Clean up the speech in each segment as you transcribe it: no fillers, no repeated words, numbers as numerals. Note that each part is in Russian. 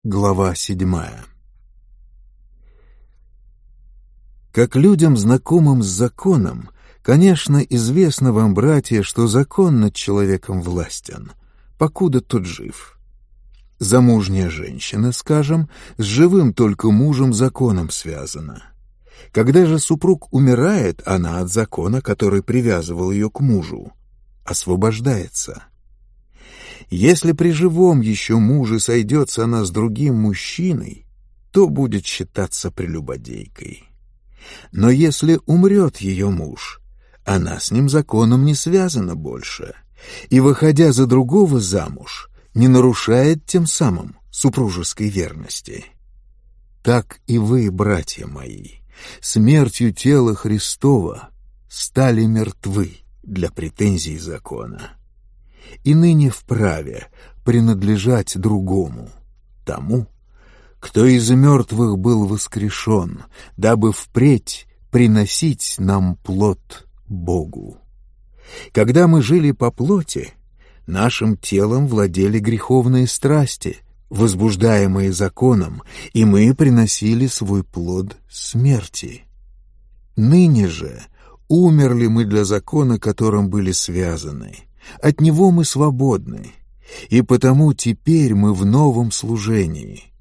Глава 7. Как людям, знакомым с законом, конечно, известно вам, братья, что закон над человеком властен, покуда тот жив. Замужняя женщина, скажем, с живым только мужем законом связана. Когда же супруг умирает, она от закона, который привязывал ее к мужу, освобождается. Если при живом еще муже сойдется она с другим мужчиной, то будет считаться прелюбодейкой. Но если умрет ее муж, она с ним законом не связана больше, и, выходя за другого замуж, не нарушает тем самым супружеской верности. Так и вы, братья мои, смертью тела Христова стали мертвы для претензий закона. И ныне вправе принадлежать другому, тому, кто из мертвых был воскрешен, дабы впредь приносить нам плод Богу. Когда мы жили по плоти, нашим телом владели греховные страсти, возбуждаемые законом, и мы приносили свой плод смерти. Ныне же умерли мы для закона, которым были связаны. От него мы свободны, и потому теперь мы в новом служении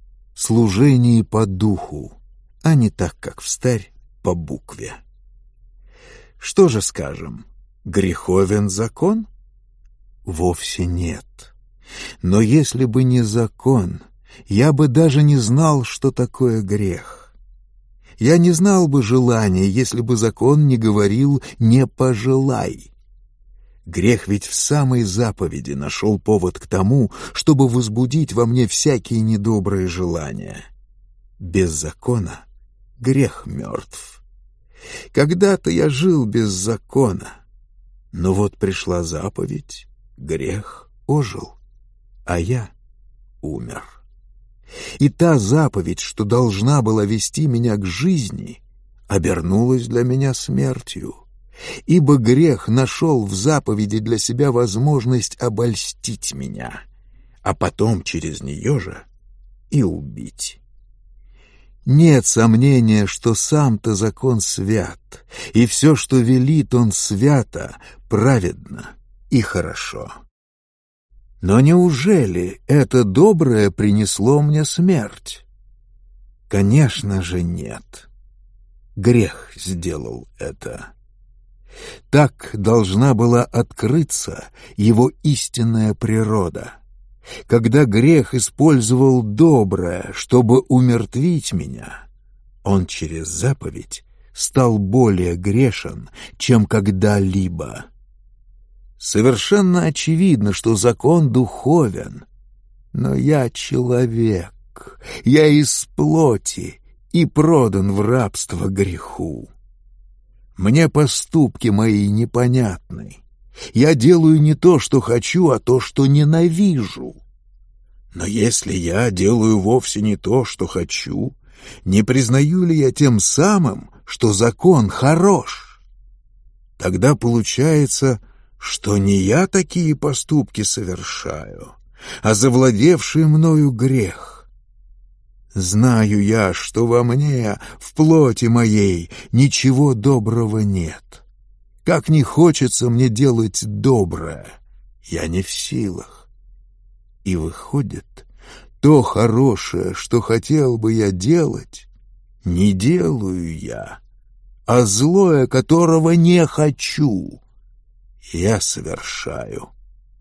по духу, а не так, как встарь, по букве. Что же скажем, греховен закон? Вовсе нет. Но если бы не закон, я бы даже не знал, что такое грех. Я не знал бы желания, если бы закон не говорил «не пожелай». Грех ведь в самой заповеди нашел повод к тому, чтобы возбудить во мне всякие недобрые желания. Без закона грех мертв. Когда-то я жил без закона, но вот пришла заповедь, грех ожил, а я умер. И та заповедь, что должна была вести меня к жизни, обернулась для меня смертью. Ибо грех нашел в заповеди для себя возможность обольстить меня, а потом через нее же и убить. Нет сомнения, что сам-то закон свят, и все, что велит он свято, праведно и хорошо. Но неужели это доброе принесло мне смерть? Конечно же нет. Грех сделал это. Так должна была открыться его истинная природа. Когда грех использовал доброе, чтобы умертвить меня, он через заповедь стал более грешен, чем когда-либо. Совершенно очевидно, что закон духовен, но я человек, я из плоти и продан в рабство греху. Мне поступки мои непонятны. Я делаю не то, что хочу, а то, что ненавижу. Но если я делаю вовсе не то, что хочу, не признаю ли я тем самым, что закон хорош? Тогда получается, что не я такие поступки совершаю, а завладевший мною грех. Знаю я, что во мне, в плоти моей, ничего доброго нет. Как не хочется мне делать доброе, я не в силах. И выходит, то хорошее, что хотел бы я делать, не делаю я, а злое, которого не хочу, я совершаю.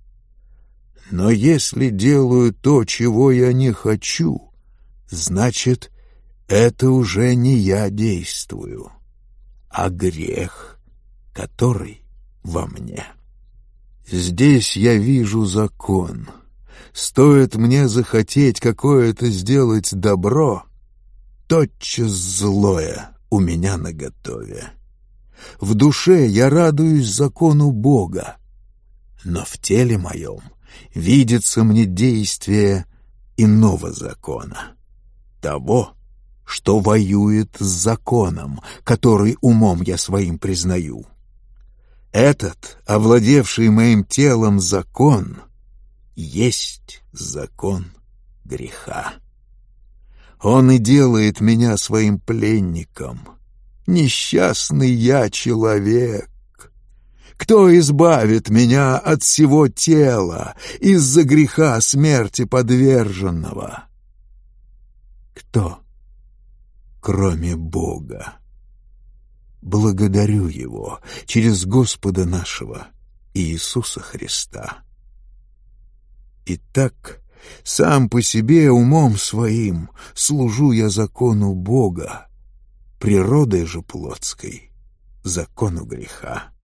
Но если делаю то, чего я не хочу, значит, это уже не я действую, а грех, который во мне. Здесь я вижу закон. Стоит мне захотеть какое-то сделать добро, тотчас злое у меня наготове. В душе я радуюсь закону Бога, но в теле моем видится мне действие иного закона, того, что воюет с законом, который умом я своим признаю. Этот, овладевший моим телом закон, есть закон греха. Он и делает меня своим пленником. Несчастный я человек. Кто избавит меня от всего тела из-за греха смерти подверженного? Кто, кроме Бога? Благодарю Его через Господа нашего Иисуса Христа. Итак, сам по себе умом своим служу я закону Бога, природой же плотской — закону греха.